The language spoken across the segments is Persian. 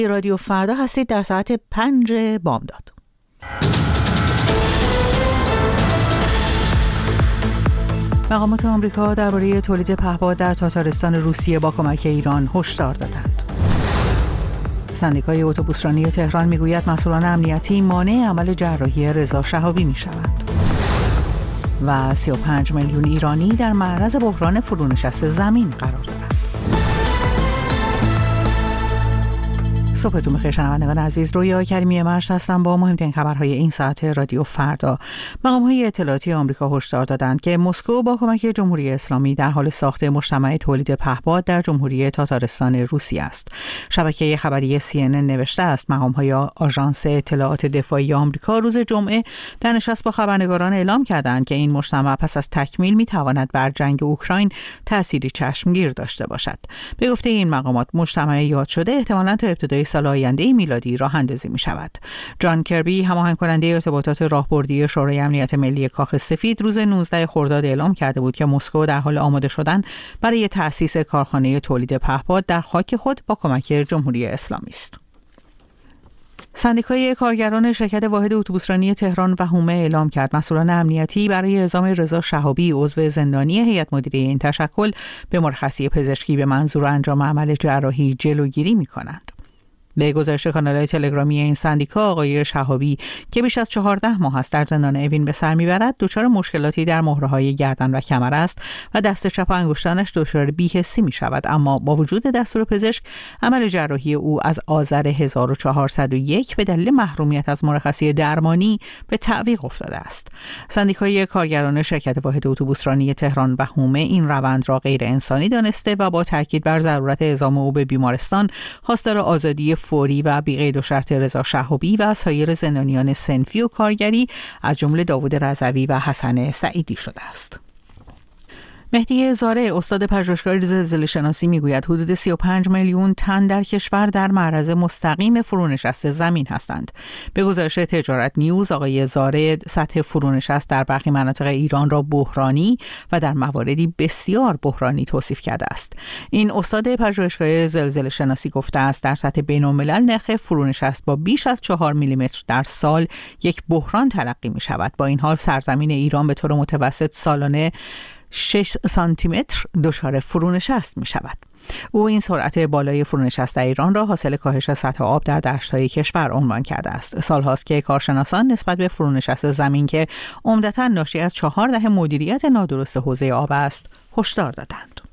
رادیو فردا هستید در ساعت 5 بامداد. مقامات آمریکا درباره تولید پهپاد در تاتارستان روسیه با کمک ایران هشدار دادند. سندیکای اتوبوسرانی تهران میگوید مسئولان امنیتی مانع عمل جراحی رضا شهابی میشوند. و 35 میلیون ایرانی در معرض بحران فرونشست زمین قرار دارند. صبحتون بخیر شنوندگان عزیز، رویا کریمی مرش هستم با مهمترین خبرهای این ساعت رادیو فردا. مقام‌های اطلاعاتی آمریکا هشدار دادند که مسکو با کمک جمهوری اسلامی در حال ساخت مجتمع تولید پهپاد در جمهوری تاتارستان روسیه است. شبکه خبری CNN نوشته است مقام‌های آژانس اطلاعات دفاعی آمریکا روز جمعه در نشست با خبرنگاران اعلام کردند که این مجتمع پس از تکمیل می‌تواند بر جنگ اوکراین تأثیری چشمگیر داشته باشد. به گفته این مقامات مجتمع یاد شده احتمالاً تا ابتدای سال آینده میلادی راه اندازی می شود. جان کربی هماهنگ کننده ارتباطات راهبردی شورای امنیت ملی کاخ سفید روز 19 خرداد اعلام کرده بود که مسکو در حال آماده شدن برای تأسیس کارخانه تولید پهپاد در خاک خود با کمک جمهوری اسلامی است. سندیکای کارگران شرکت واحد اتوبوسرانی تهران و هومه اعلام کرد مسئولان امنیتی برای اعزام رضا شهابی عضو زندانی هیئت مدیره این تشکل به مرخصی پزشکی به منظور انجام عمل جراحی جلوگیری می‌کنند. به گزارش کانال‌های تلگرامی این سندیکا، آقای شهابی که بیش از 14 ماه است در زندان اوین به سر میبرد دچار مشکلاتی در مهره‌های گردن و کمر است و دست چپ و انگشتانش دچار بی‌حسی می‌شود، اما با وجود دستور پزشک عمل جراحی او از آذر 1401 به دلیل محرومیت از مرخصی درمانی به تعویق افتاده است. سندیکای کارگران شرکت واحد اتوبوسرانی تهران و هومه این روند را غیر انسانی دانسته و با تاکید بر ضرورت اعزام او به بیمارستان خواستار آزادی فوری و بی‌قید و شرط رضا شهابی و سایر زندانیان صنفی و کارگری از جمله داوود رضوی و حسن سعیدی شده است. مهدی زاره استاد پژوهشگاه زلزله شناسی میگوید حدود 35 میلیون تن در کشور در معرض مستقیم فرونشست زمین هستند. به گزارش تجارت نیوز آقای زاره سطح فرونشست در برخی مناطق ایران را بحرانی و در مواردی بسیار بحرانی توصیف کرده است. این استاد پژوهشگاه زلزله شناسی گفته است در سطح بین‌الملل نرخ فرونشست با بیش از 4 میلیمتر در سال یک بحران تلقی می شود. با این حال سرزمین ایران به طور متوسط سالانه 6 سانتی متر دچار فرونشست می شود. او این سرعت بالای فرونشست در ایران را حاصل کاهش سطح آب در دشت‌های کشور عنوان کرده است. سالهاست که کارشناسان نسبت به فرونشست زمین که عمدتاً ناشی از 4 دهه مدیریت نادرست حوزه آب است، هشدار دادند.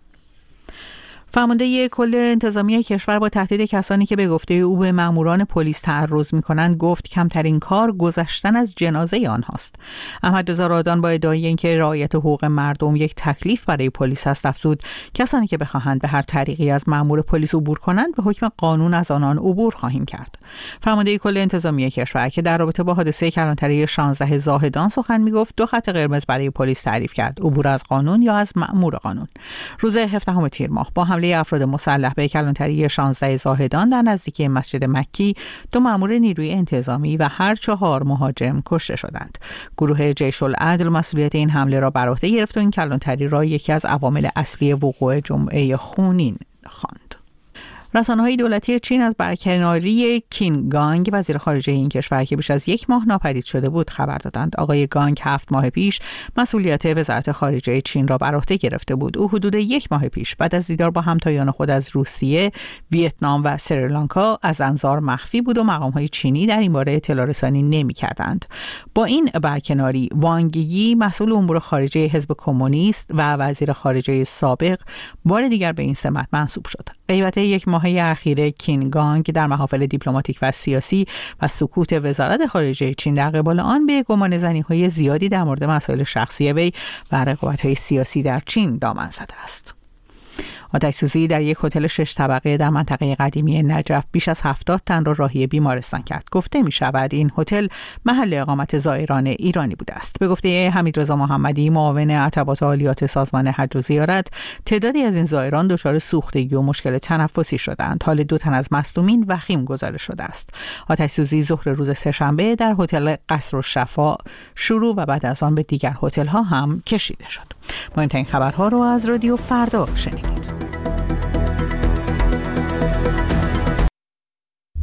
فرمانده کل انتظامی کشور با تهدید کسانی که به گفته او به ماموران پلیس تعرض می‌کنند گفت کمترین کار گذشتن از جنازه آنهاست. احمد رضا رادان با ادعای اینکه رعایت حقوق مردم یک تکلیف برای پلیس است افزود کسانی که بخواهند به هر طریقی از مامور پلیس عبور کنند به حکم قانون از آنان عبور خواهیم کرد. فرمانده کل انتظامی کشور که در رابطه با حادثه کلانتری 16 زاهدان سخن می‌گفت 2 خط قرمز برای پلیس تعریف کرد: عبور از قانون یا از مأمور قانون. روز 17 تیر ماه با حمله افراد مسلح به کلانتری 16 زاهدان در نزدیکی مسجد مکی 2 مأمور نیروی انتظامی و هر 4 مهاجم کشته شدند. گروه جیش العدل مسئولیت این حمله را بر عهده گرفت و این کلانتری را یکی از عوامل اصلی وقوع جمعه خونین خواند. رسانه‌های دولتی چین از برکناری کین گانگ وزیر خارجه این کشور که بیش از 1 ماه ناپدید شده بود خبر دادند. آقای گانگ 7 ماه پیش مسئولیت وزارت خارجه چین را بر عهده گرفته بود. او حدود 1 ماه پیش بعد از دیدار با همتایان خود از روسیه، ویتنام و سریلانکا از انظار مخفی بود و مقام‌های چینی در این باره اطلاع رسانی نمی‌کردند. با این برکناری وانگ یی مسئول امور خارجه حزب کمونیست و وزیر خارجه سابق بار دیگر به این سمت منصوب شد. غیبت 1 ماهه اخیر کین گانگ در محافل دیپلماتیک و سیاسی و سکوت وزارت خارجه چین در قبال آن به گمانه‌زنی‌های زیادی در مورد مسائل شخصی وی و رقابت‌های سیاسی در چین دامن زده است. آتش‌سوزی در یک هتل 6 طبقه در منطقه قدیمی نجف بیش از 70 تن را راهی بیمارستان کرد. گفته می شود این هتل محل اقامت زائران ایرانی بوده است. به گفته حمیدرضا محمدی معاون عتبات عالیات سازمان حج و زیارت، تعدادی از این زائران دچار سوختگی و مشکل تنفسی شدند. حال 2 تن از مصدومین وخیم گزارش شده است. آتش‌سوزی ظهر روز سه‌شنبه در هتل قصر الشفا شروع و بعد از آن به دیگر هتل‌ها هم کشیده شد. مهمترین خبرها رو از رادیو فردا شنیدید.